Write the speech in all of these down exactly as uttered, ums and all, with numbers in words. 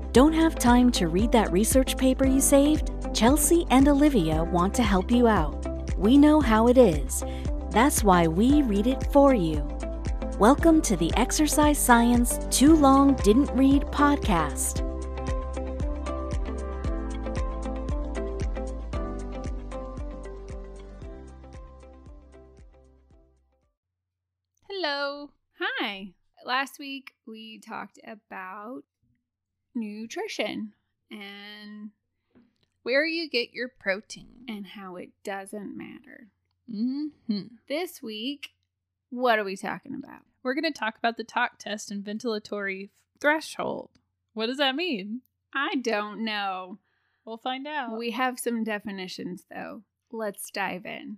Don't have time to read that research paper you saved? Chelsea and Olivia want to help you out. We know how it is. That's why we read it for you. Welcome to the Exercise Science Too Long Didn't Read podcast. Hello. Hi. Last week we talked about nutrition and where you get your protein and how it doesn't matter. Mm-hmm. This week, what are we talking about? We're going to talk about the talk test and ventilatory threshold. What does that mean? I don't know. We'll find out. We have some definitions, though. Let's dive in.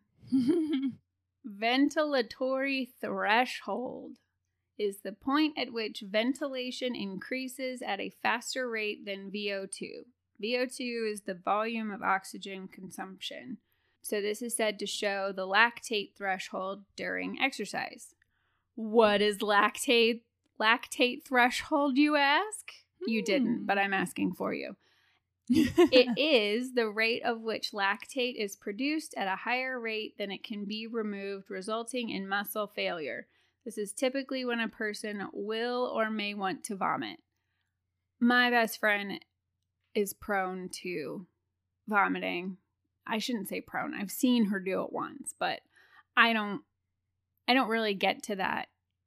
Ventilatory threshold is the point at which ventilation increases at a faster rate than V O two. V O two is the volume of oxygen consumption. So this is said to show the lactate threshold during exercise. What is lactate lactate threshold, you ask? Hmm. You didn't, but I'm asking for you. It is the rate of which lactate is produced at a higher rate than it can be removed, resulting in muscle failure. This is typically when a person will or may want to vomit. My best friend is prone to vomiting. I shouldn't say prone. I've seen her do it once, but I don't I don't really get to that.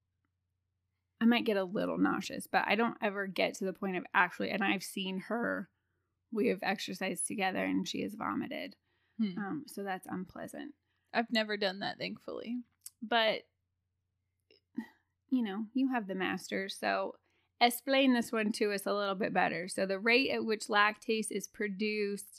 I might get a little nauseous, but I don't ever get to the point of actually, and I've seen her, we have exercised together and she has vomited. Hmm. Um, so that's unpleasant. I've never done that, thankfully. But you know, you have the masters, so explain this one to us a little bit better. So the rate at which lactase is produced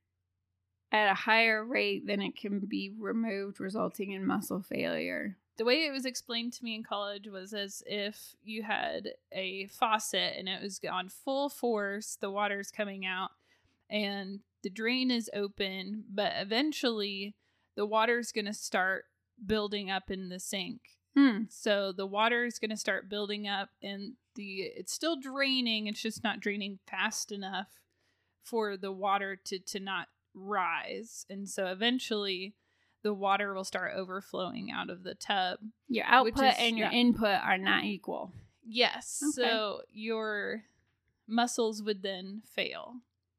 at a higher rate than it can be removed, resulting in muscle failure. The way it was explained to me in college was as if you had a faucet and it was on full force, the water's coming out, and the drain is open, but eventually the water's going to start building up in the sink. Hmm. So the water is going to start building up and the it's still draining. It's just not draining fast enough for the water to, to not rise. And so eventually the water will start overflowing out of the tub. Your output is, and your yeah. input are not equal. Yes. Okay. So your muscles would then fail.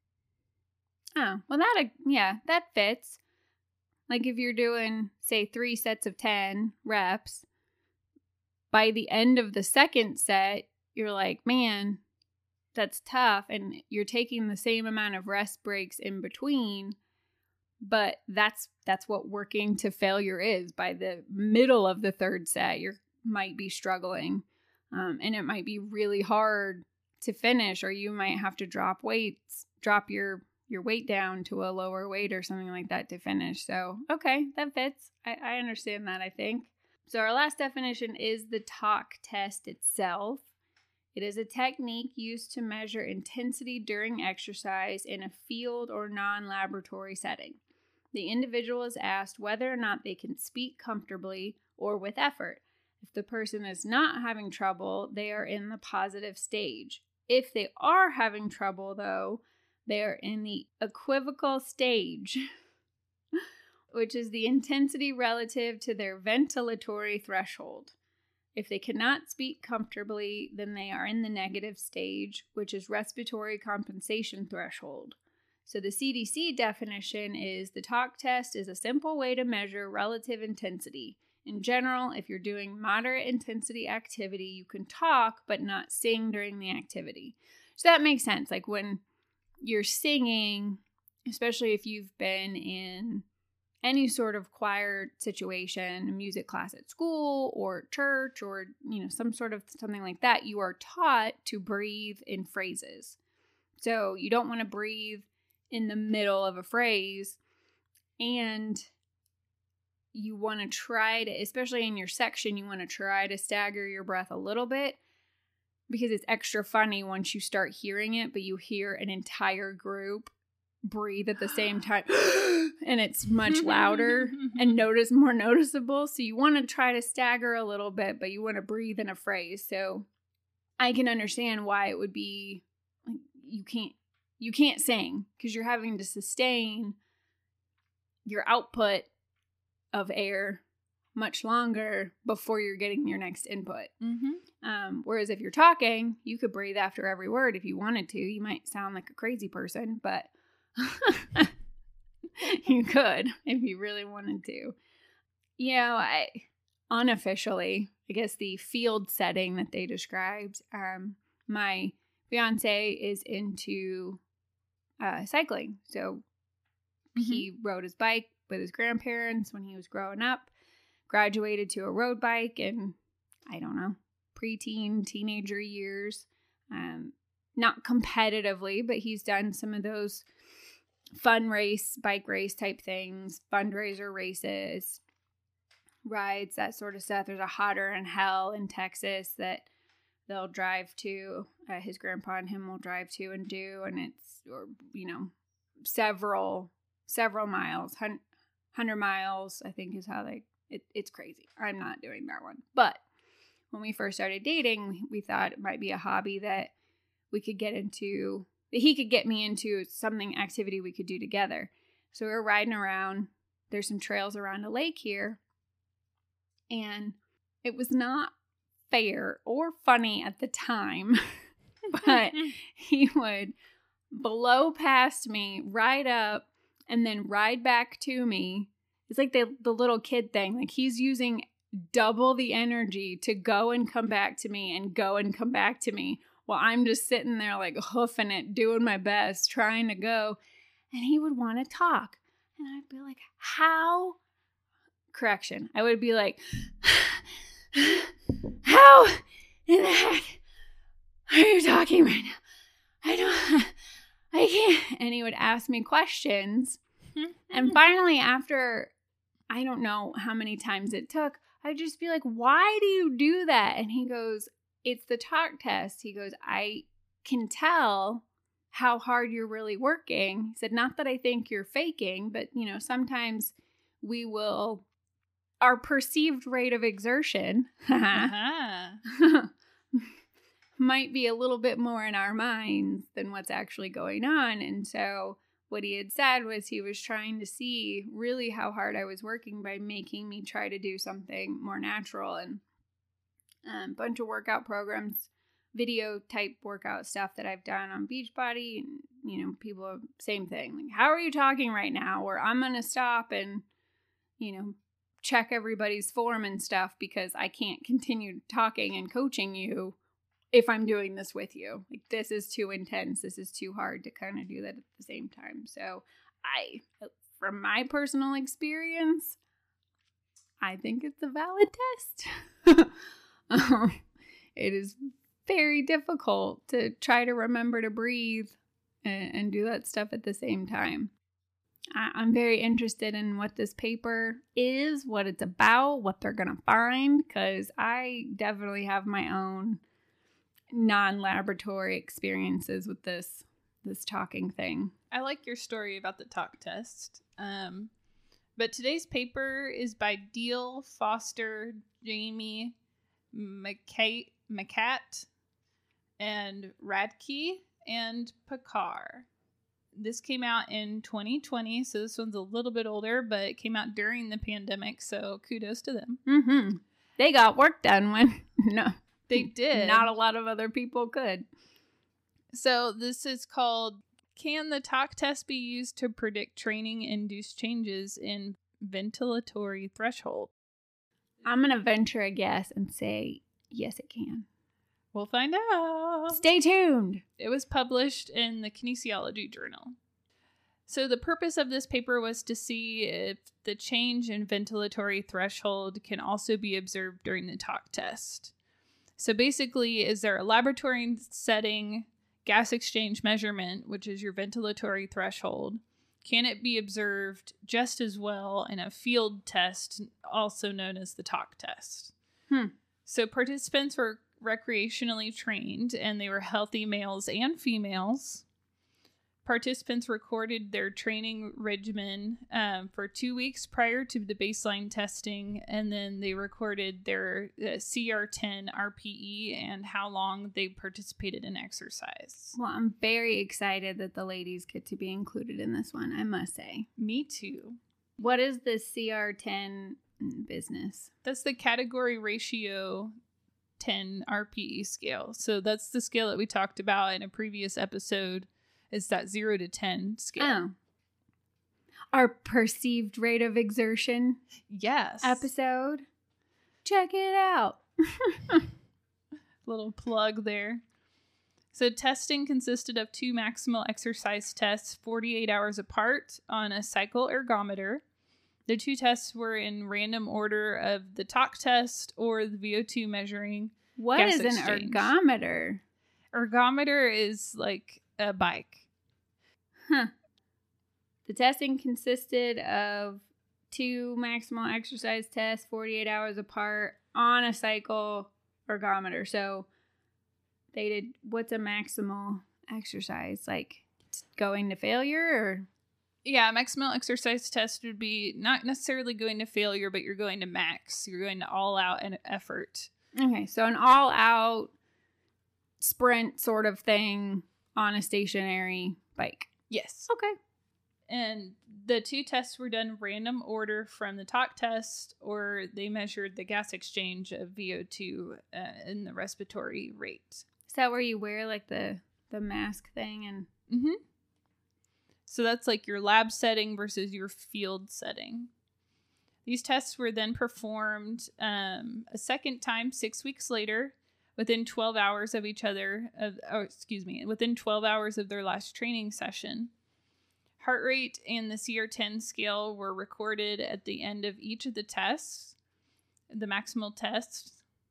Oh, well that, yeah, that fits. Like if you're doing, say, three sets of ten reps, by the end of the second set, you're like, man, that's tough. And you're taking the same amount of rest breaks in between. But that's that's what working to failure is. By the middle of the third set, you might be struggling. Um, and it might be really hard to finish, or you might have to drop weights, drop your, your weight down to a lower weight or something like that to finish. So, okay, that fits. I, I understand that, I think. So our last definition is the talk test itself. It is a technique used to measure intensity during exercise in a field or non-laboratory setting. The individual is asked whether or not they can speak comfortably or with effort. If the person is not having trouble, they are in the positive stage. If they are having trouble, though, they are in the equivocal stage, which is the intensity relative to their ventilatory threshold. If they cannot speak comfortably, then they are in the negative stage, which is respiratory compensation threshold. So the C D C definition is the talk test is a simple way to measure relative intensity. In general, if you're doing moderate intensity activity, you can talk but not sing during the activity. So that makes sense. Like when you're singing, especially if you've been in any sort of choir situation, music class at school or church or, you know, some sort of something like that, you are taught to breathe in phrases. So you don't want to breathe in the middle of a phrase, and you want to try to, especially in your section, you want to try to stagger your breath a little bit because it's extra funny once you start hearing it, but you hear an entire group breathe at the same time and it's much louder and notice more noticeable. So you want to try to stagger a little bit, but you want to breathe in a phrase. So I can understand why it would be like you can't you can't sing because you're having to sustain your output of air much longer before you're getting your next input. Mm-hmm. Um, whereas if you're talking, you could breathe after every word if you wanted to. You might sound like a crazy person, but you could if you really wanted to. You know, I unofficially, I guess the field setting that they described, um, my fiance is into uh, cycling. So mm-hmm. he rode his bike with his grandparents when he was growing up, graduated to a road bike in, I don't know, preteen, teenager years. Um, not competitively, but he's done some of those fun race, bike race type things, fundraiser races, rides, that sort of stuff. There's a Hotter in Hell in Texas that they'll drive to, uh, his grandpa and him will drive to and do, and it's, or you know, several, several miles, one hundred miles, I think is how they, it, it's crazy. I'm not doing that one. But when we first started dating, we thought it might be a hobby that we could get into, that he could get me into, something, activity we could do together. So we were riding around. There's some trails around a lake here. And it was not fair or funny at the time, but he would blow past me, ride up, and then ride back to me. It's like the, the little kid thing. Like he's using double the energy to go and come back to me and go and come back to me while I'm just sitting there like hoofing it, doing my best, trying to go. And he would want to talk. And I'd be like, how... Correction. I would be like, how in the heck are you talking right now? I don't, I can't. And he would ask me questions. And finally, after, I don't know how many times it took, I'd just be like, why do you do that? And he goes, it's the talk test. He goes, I can tell how hard you're really working. He said, not that I think you're faking, but, you know, sometimes we will... Our perceived rate of exertion uh-huh. might be a little bit more in our minds than what's actually going on. And so what he had said was he was trying to see really how hard I was working by making me try to do something more natural, and a um, bunch of workout programs, video type workout stuff that I've done on Beachbody. And, you know, people, same thing. Like, how are you talking right now? Or I'm going to stop and, you know, check everybody's form and stuff because I can't continue talking and coaching you if I'm doing this with you. Like, this is too intense. This is too hard to kind of do that at the same time. So I, from my personal experience, I think it's a valid test. um, it is very difficult to try to remember to breathe and, and do that stuff at the same time. I'm very interested in what this paper is, what it's about, what they're going to find, because I definitely have my own non-laboratory experiences with this this talking thing. I like your story about the talk test. Um, but today's paper is by Deal, Foster, Jamie, McCat, McCat, and Radke, and Pakar. This came out in twenty twenty, so this one's a little bit older, but it came out during the pandemic, so kudos to them. Mm-hmm. They got work done when no, they did. Not a lot of other people could. So this is called, Can the Talk Test Be Used to Predict Training-Induced Changes in Ventilatory Threshold? I'm going to venture a guess and say, yes, it can. We'll find out. Stay tuned. It was published in the Kinesiology Journal. So the purpose of this paper was to see if the change in ventilatory threshold can also be observed during the talk test. So basically, is there a laboratory setting gas exchange measurement, which is your ventilatory threshold? Can it be observed just as well in a field test, also known as the talk test? Hmm. So participants were recreationally trained, and they were healthy males and females. participants recorded their training regimen um, for two weeks prior to the baseline testing, and then they recorded their uh, C R ten R P E and how long they participated in exercise. Well, I'm very excited that the ladies get to be included in this one, I must say. Me too. What is the C R ten business? That's the category ratio ten R P E scale. So that's the scale that we talked about in a previous episode. Is that zero to ten scale. Oh. Our perceived rate of exertion Yes. episode. Check it out. Little plug there. So testing consisted of two maximal exercise tests forty-eight hours apart on a cycle ergometer. The two tests were in random order of the talk test or the V O two measuring. What gas is an exchange. ergometer? Ergometer is like a bike. Huh. The testing consisted of two maximal exercise tests forty-eight hours apart on a cycle ergometer. So they did, what's a maximal exercise? Like going to failure or? Yeah, maximal exercise test would be not necessarily going to failure, but you're going to max. You're going to all out an effort. Okay, so an all out sprint sort of thing on a stationary bike. Yes. Okay. And the two tests were done random order from the talk test, or they measured the gas exchange of V O two uh, in the respiratory rate. Is that where you wear like the, the mask thing? And Mm-hmm. So that's like your lab setting versus your field setting. These tests were then performed um, a second time six weeks later, within twelve hours of each other, of, oh, excuse me, within twelve hours of their last training session. Heart rate and the C R ten scale were recorded at the end of each of the tests, the maximal tests.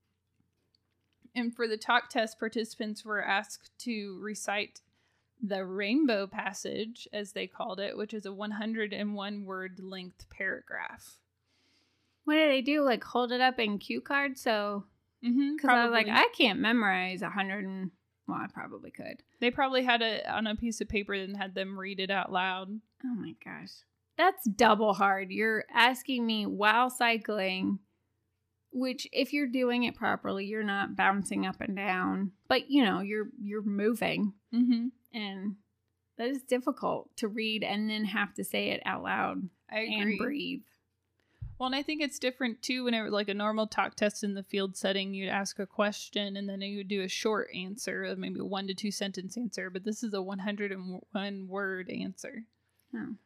And for the talk test, participants were asked to recite the rainbow passage, as they called it, which is a one hundred one word length paragraph. what do they do? Like hold it up in cue cards? So, Mm-hmm, because I was like, I can't memorize a hundred and, well, I probably could. They probably had it on a piece of paper and had them read it out loud. Oh my gosh. That's double hard. You're asking me while cycling, which if you're doing it properly, you're not bouncing up and down, but you know, you're, you're moving. Mm-hmm. And that is difficult to read and then have to say it out loud I agree. and breathe. Well, and I think it's different too when it was like a normal talk test in the field setting. You'd ask a question and then you would do a short answer, maybe a one to two sentence answer. But this is a one hundred one word answer. Oh.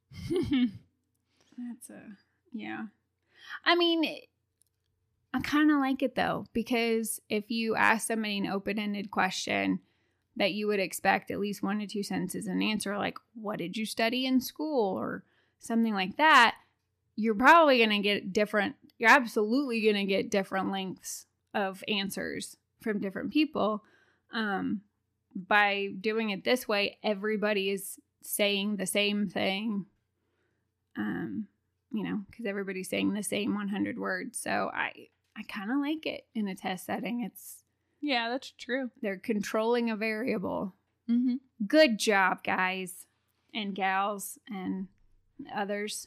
That's a, yeah. I mean, I kind of like it though, because if you ask somebody an open-ended question that you would expect at least one to two sentences an answer, like, what did you study in school or something like that, you're probably going to get different, you're absolutely going to get different lengths of answers from different people. Um, by doing it this way, everybody is saying the same thing, um, you know, because everybody's saying the same one hundred words. So I, I kind of like it in a test setting. It's, yeah, that's true. they're controlling a variable. Mm-hmm. Good job, guys and gals and others.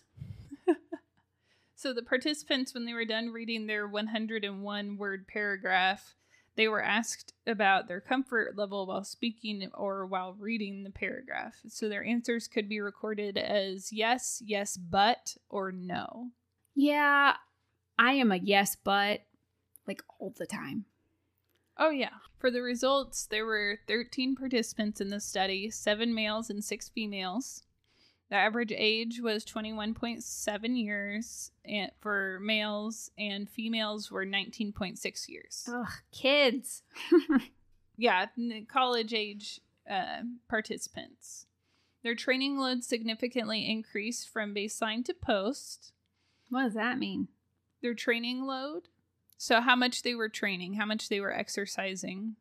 So the participants, when they were done reading their one hundred one word paragraph, they were asked about their comfort level while speaking or while reading the paragraph. So their answers could be recorded as yes, yes, but, or no. Yeah, I am a yes, but like all the time. Oh, yeah. For the results, there were thirteen participants in the study, seven males and six females. The average age was twenty-one point seven years for males, and females were nineteen point six years. Ugh, kids. Yeah, college age uh, participants. Their training load significantly increased from baseline to post. What does that mean? Their training load. So how much they were training, how much they were exercising.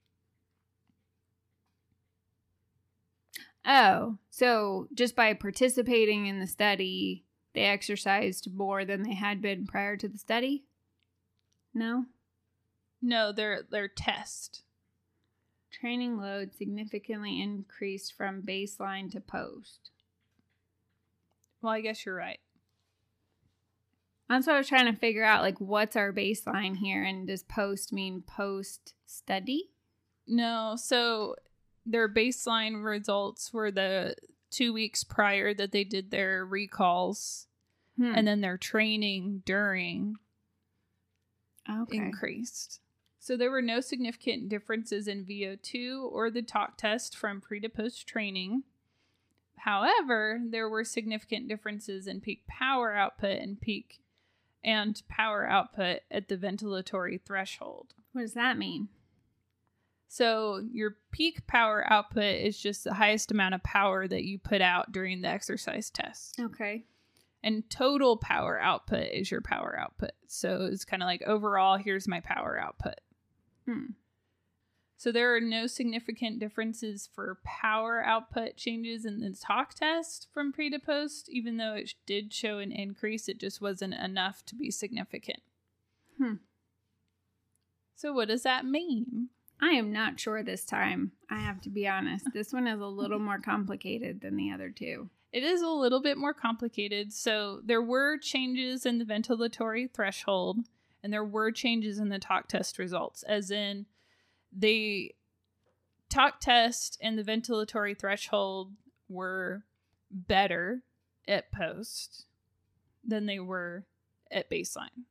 Oh, so just by participating in the study, they exercised more than they had been prior to the study? No? No, their their test. Training load significantly increased from baseline to post. Well, I guess you're right. That's what I was trying to figure out, like, what's our baseline here? And does post mean post-study? No, so their baseline results were the two weeks prior that they did their recalls, hmm. and then their training during okay. increased. So there were no significant differences in V O two or the talk test from pre to post training. However, there were significant differences in peak power output and peak and power output at the ventilatory threshold. What does that mean? So your peak power output is just the highest amount of power that you put out during the exercise test. Okay. And total power output is your power output. So it's kind of like overall, here's my power output. Hmm. So there are no significant differences for power output changes in the talk test from pre to post. Even though it did show an increase, it just wasn't enough to be significant. Hmm. So what does that mean? I am not sure this time. I have to be honest. This one is a little more complicated than the other two. It is a little bit more complicated. So there were changes in the ventilatory threshold, and there were changes in the talk test results, as in the talk test and the ventilatory threshold were better at post than they were at baseline.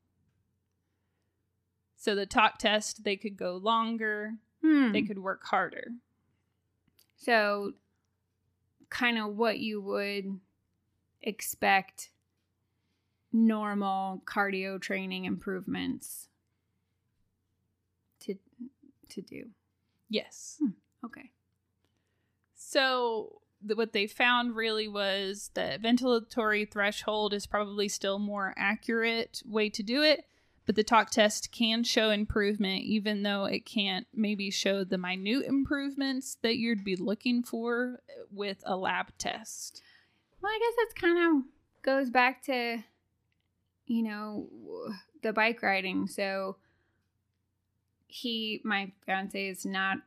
So the talk test, they could go longer, hmm. they could work harder. So kind of what you would expect normal cardio training improvements to to do. Yes. Hmm. Okay. So th- what they found really was that ventilatory threshold is probably still more accurate way to do it, but the talk test can show improvement, even though it can't maybe show the minute improvements that you'd be looking for with a lab test. Well, I guess that's kind of goes back to, you know, the bike riding. So he, my fiance, is not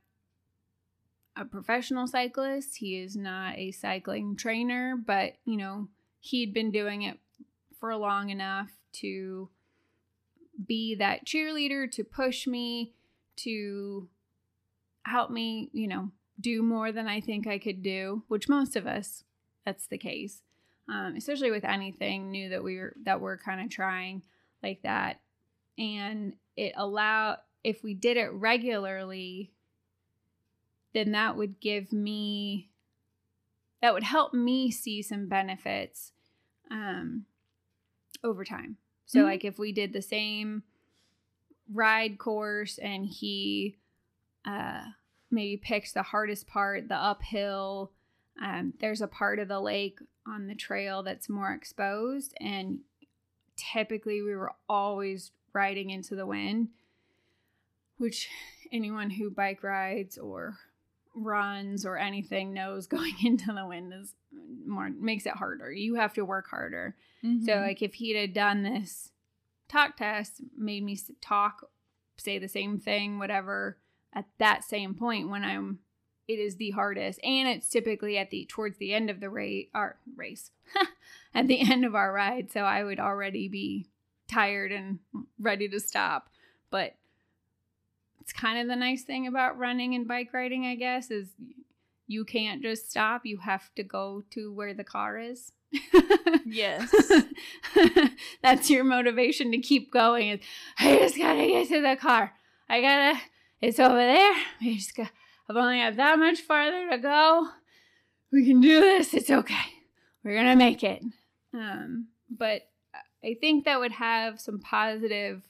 a professional cyclist. He is not a cycling trainer, but, you know, he'd been doing it for long enough to be that cheerleader, to push me, to help me, you know, do more than I think I could do, which most of us, that's the case. Um, especially with anything new that we were, that we're kind of trying like that. And it allowed, if we did it regularly, then that would give me, that would help me see some benefits um, over time. So, mm-hmm. like, if we did the same ride course and he uh, maybe picked the hardest part, the uphill, um, there's a part of the lake on the trail that's more exposed, and typically we were always riding into the wind, which anyone who bike rides or runs or anything knows going into the wind is more, makes it harder. You have to work harder. Mm-hmm. So, like, if he'd have done this talk test, made me talk, say the same thing, whatever, at that same point when I'm, it is the hardest. And it's typically at the, towards the end of the race, our race, at the end of our ride. So I would already be tired and ready to stop. But it's kind of the nice thing about running and bike riding, I guess, is you can't just stop. You have to go to where the car is. Yes. That's your motivation to keep going. Is, I just gotta get to the car. I gotta, it's over there. I just got, I've only got that much farther to go. We can do this. It's okay. We're gonna make it. Um, but I think that would have some positive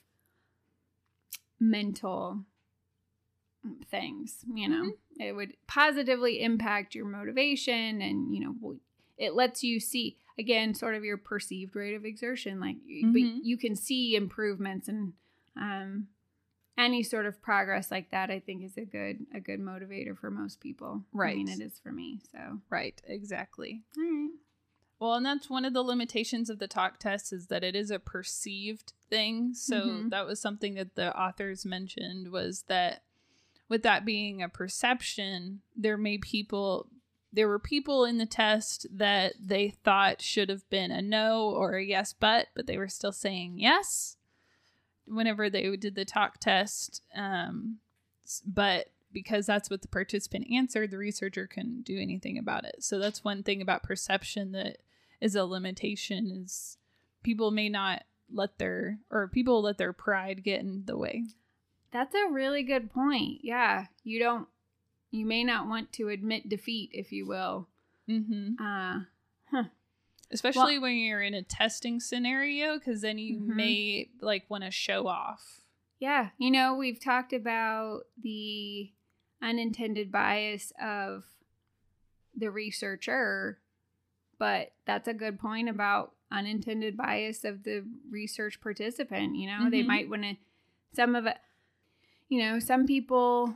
mental things, you know. Mm-hmm. It would positively impact your motivation, and, you know, it lets you see, again, sort of your perceived rate of exertion. Like, mm-hmm. but you can see improvements, and um, any sort of progress like that, I think, is a good a good motivator for most people. Right. I mean, it is for me. So. Right. Exactly. All right. Well, and that's one of the limitations of the talk test, is that it is a perceived thing. So mm-hmm. that was something that the authors mentioned, was that with that being a perception, there may people there were people in the test that they thought should have been a no or a yes but, but they were still saying yes whenever they did the talk test. Um, but because that's what the participant answered, the researcher couldn't do anything about it. So that's one thing about perception that is a limitation, is people may not let their, or people let their pride get in the way. That's a really good point. Yeah. You don't, you may not want to admit defeat, if you will. Mm-hmm. Uh, huh. Especially well, when you're in a testing scenario, because then you mm-hmm. may like want to show off. Yeah. You know, we've talked about the unintended bias of the researcher, but that's a good point about unintended bias of the research participant. You know, mm-hmm. they might want to, some of it, you know, some people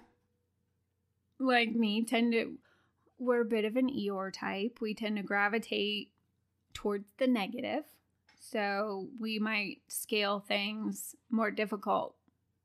like me tend to, we're a bit of an Eeyore type. We tend to gravitate towards the negative. So we might scale things more difficult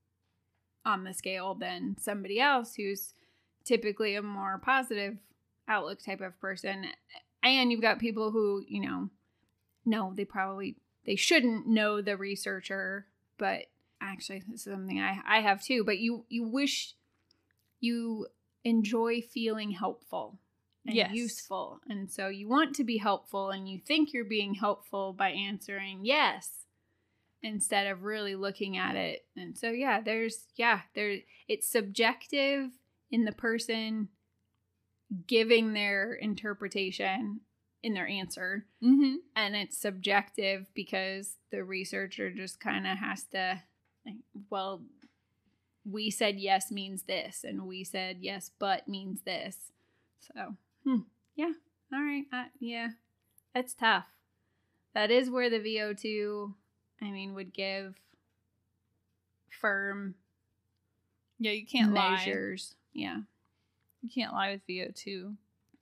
on the scale than somebody else who's typically a more positive outlook type of person. And you've got people who, you know, no, they probably, they shouldn't know the researcher, but actually this is something I, I have too, but you, you wish you enjoy feeling helpful and yes. useful. And so you want to be helpful and you think you're being helpful by answering yes, instead of really looking at it. And so, yeah, there's, yeah, there, it's subjective in the person giving their interpretation in their answer. Mm-hmm. And it's subjective because the researcher just kind of has to, well, we said yes means this, and we said yes but means this. So, hmm, yeah, all right, uh, yeah, that's tough. That is where the V O two, I mean, would give firm yeah, you can't measures. lie. Yeah. You can't lie with V O two.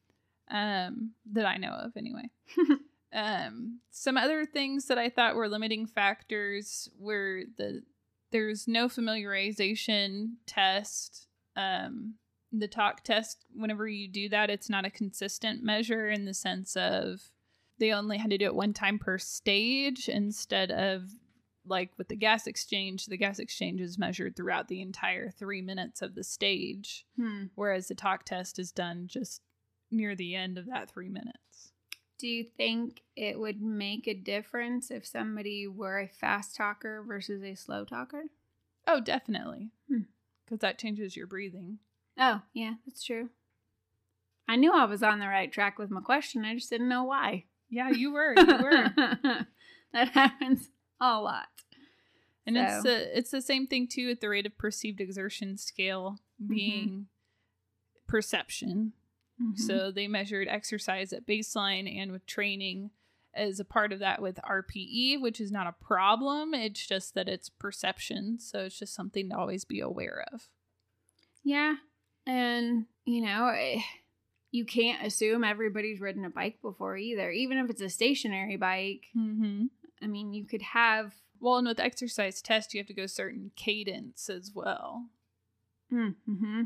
Um, that I know of anyway. um, some other things that I thought were limiting factors were the there's no familiarization test. Um, the talk test, whenever you do that, it's not a consistent measure in the sense of they only had to do it one time per stage instead of like with the gas exchange. The gas exchange is measured throughout the entire three minutes of the stage, Hmm. whereas the talk test is done just near the end of that three minutes. Do you think it would make a difference if somebody were a fast talker versus a slow talker? Oh, definitely. Hmm. Because that changes your breathing. Oh, yeah, that's true. I knew I was on the right track with my question. I just didn't know why. Yeah, you were. You were. That happens a lot. And so. it's the it's the same thing too with the rate of perceived exertion scale being mm-hmm. perception. Mm-hmm. So they measured exercise at baseline and with training as a part of that with R P E, which is not a problem. It's just that it's perception. So it's just something to always be aware of. Yeah. And, you know, you can't assume everybody's ridden a bike before either. Even if it's a stationary bike. Mm-hmm. I mean, you could have... Well, and with exercise test, you have to go certain cadence as well. Mm-hmm.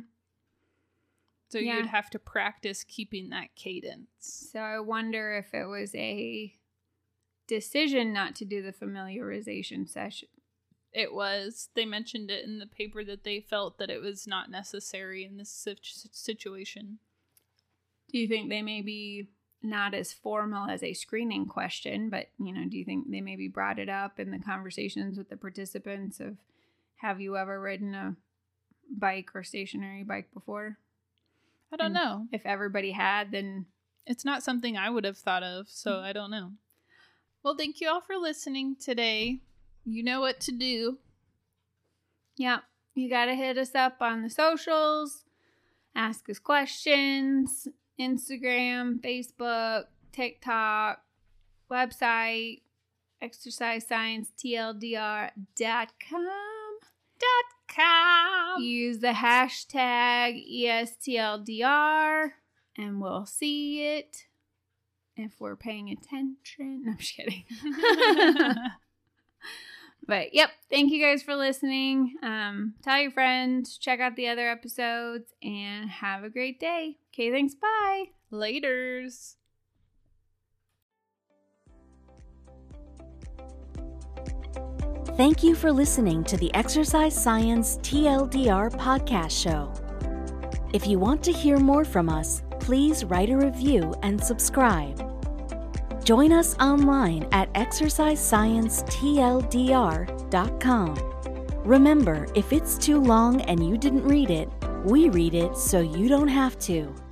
So yeah. you'd have to practice keeping that cadence. So I wonder if it was a decision not to do the familiarization session. It was. They mentioned it in the paper that they felt that it was not necessary in this situation. Do you think they may be not as formal as a screening question, but, you know, do you think they maybe brought it up in the conversations with the participants of, have you ever ridden a bike or stationary bike before? I don't and know. If everybody had, then... It's not something I would have thought of, so mm-hmm. I don't know. Well, thank you all for listening today. You know what to do. Yeah. You got to hit us up on the socials. Ask us questions. Instagram, Facebook, TikTok, website, exercise science T L D R dot com. Dot com. Use the hashtag E S T L D R and we'll see it if we're paying attention. No, I'm just kidding. But yep, thank you guys for listening. Um, tell your friends, check out the other episodes, and have a great day. Okay, thanks. Bye. Laters. Thank you for listening to the Exercise Science T L D R podcast show. If you want to hear more from us, please write a review and subscribe. Join us online at exercise science T L D R dot com. Remember, if it's too long and you didn't read it, we read it so you don't have to.